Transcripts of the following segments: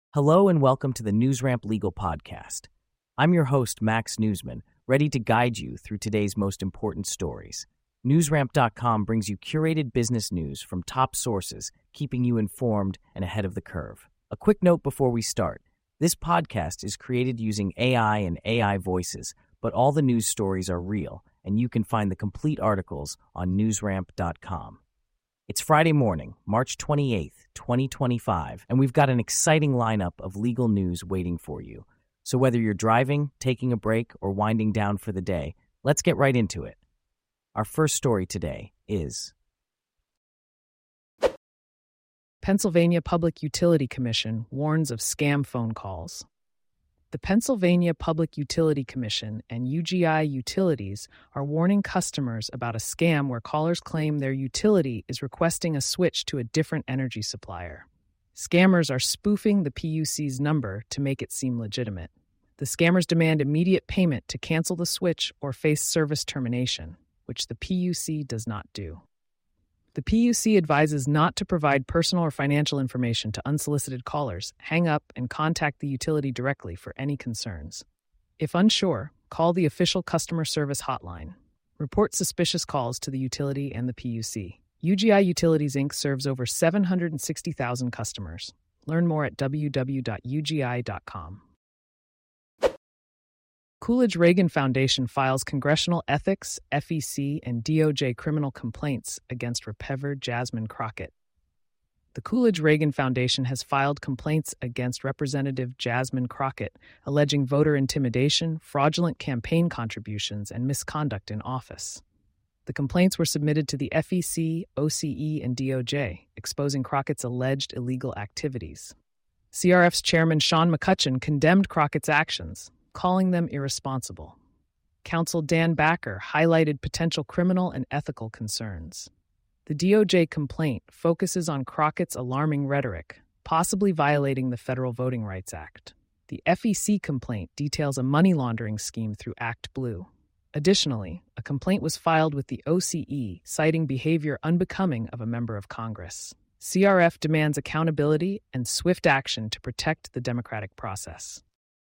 Hello and welcome to the NewsRamp Legal Podcast. I'm your host, Max Newsman, ready to guide you through today's most important stories. NewsRamp.com brings you curated business news from top sources, keeping you informed and ahead of the curve. A quick note before we start. This podcast is created using AI and AI voices, but all the news stories are real, and you can find the complete articles on NewsRamp.com. It's Friday morning, March 28th, 2025, and we've got an exciting lineup of legal news waiting for you. So whether you're driving, taking a break, or winding down for the day, let's get right into it. Our first story today is Pennsylvania Public Utility Commission warns of scam phone calls. The Pennsylvania Public Utility Commission and UGI Utilities are warning customers about a scam where callers claim their utility is requesting a switch to a different energy supplier. Scammers are spoofing the PUC's number to make it seem legitimate. The scammers demand immediate payment to cancel the switch or face service termination, which the PUC does not do. The PUC advises not to provide personal or financial information to unsolicited callers, hang up, and contact the utility directly for any concerns. If unsure, call the official customer service hotline. Report suspicious calls to the utility and the PUC. UGI Utilities Inc. serves over 760,000 customers. Learn more at www.ugi.com. Coolidge-Reagan Foundation files congressional ethics, FEC, and DOJ criminal complaints against Repever Jasmine Crockett. The Coolidge-Reagan Foundation has filed complaints against Representative Jasmine Crockett, alleging voter intimidation, fraudulent campaign contributions, and misconduct in office. The complaints were submitted to the FEC, OCE, and DOJ, exposing Crockett's alleged illegal activities. CRF's chairman Sean McCutcheon condemned Crockett's actions, calling them irresponsible. Counsel Dan Backer highlighted potential criminal and ethical concerns. The DOJ complaint focuses on Crockett's alarming rhetoric, possibly violating the Federal Voting Rights Act. The FEC complaint details a money laundering scheme through Act Blue. Additionally, a complaint was filed with the OCE citing behavior unbecoming of a member of Congress. CRF demands accountability and swift action to protect the democratic process.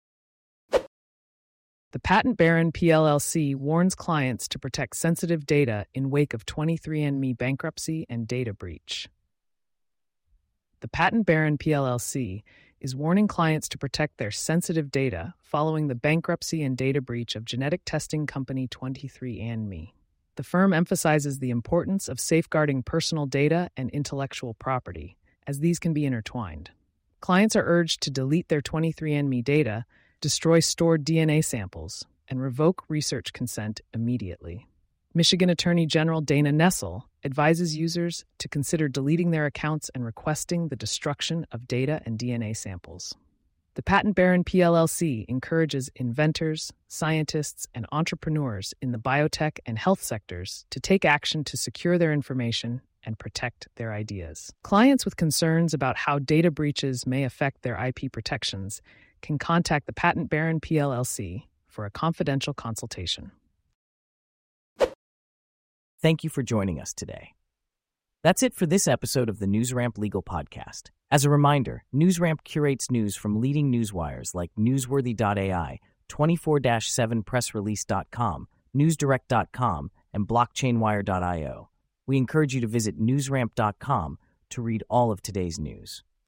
The Patent Baron PLLC warns clients to protect sensitive data in wake of 23andMe bankruptcy and data breach. The Patent Baron PLLC is warning clients to protect their sensitive data following the bankruptcy and data breach of genetic testing company 23andMe. The firm emphasizes the importance of safeguarding personal data and intellectual property, as these can be intertwined. Clients are urged to delete their 23andMe data, destroy stored DNA samples, and revoke research consent immediately. Michigan Attorney General Dana Nessel advises users to consider deleting their accounts and requesting the destruction of data and DNA samples. The Patent Baron PLLC encourages inventors, scientists, and entrepreneurs in the biotech and health sectors to take action to secure their information and protect their ideas. Clients with concerns about how data breaches may affect their IP protections can contact the Patent Baron PLLC for a confidential consultation. Thank you for joining us today. That's it for this episode of the NewsRamp Legal Podcast. As a reminder, NewsRamp curates news from leading newswires like Newsworthy.ai, 24/7pressrelease.com, NewsDirect.com, and BlockchainWire.io. We encourage you to visit NewsRamp.com to read all of today's news.